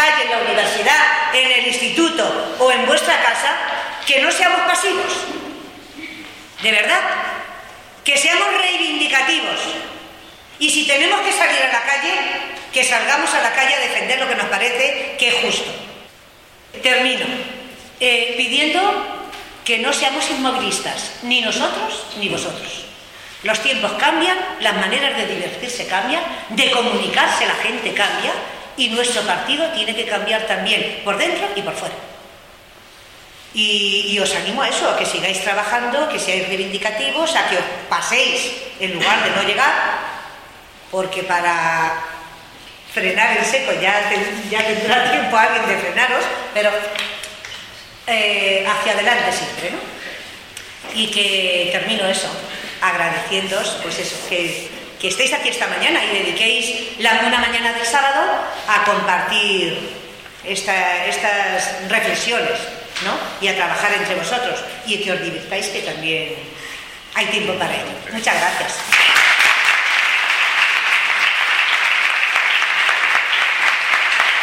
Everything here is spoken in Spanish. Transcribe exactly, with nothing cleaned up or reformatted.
calle, en la universidad, en el instituto o en vuestra casa, que no seamos pasivos. De verdad, que seamos reivindicativos. Y si tenemos que salir a la calle, que salgamos a la calle a defender lo que nos parece que es justo. Termino eh, pidiendo que no seamos inmovilistas, ni nosotros ni vosotros. Los tiempos cambian, las maneras de divertirse cambian, de comunicarse la gente cambia, y nuestro partido tiene que cambiar también, por dentro y por fuera. Y, y os animo a eso, a que sigáis trabajando, que seáis reivindicativos, a que os paséis en lugar de no llegar, porque para frenar en seco ya, te, ya tendrá tiempo alguien de frenaros, pero eh, hacia adelante siempre, ¿no? Y que termino eso, agradeciéndoos, pues eso, que, que estéis aquí esta mañana y dediquéis la, una mañana del sábado a compartir esta, estas reflexiones, ¿no? Y a trabajar entre vosotros, y que os divirtáis, que también hay tiempo para ello. Muchas gracias.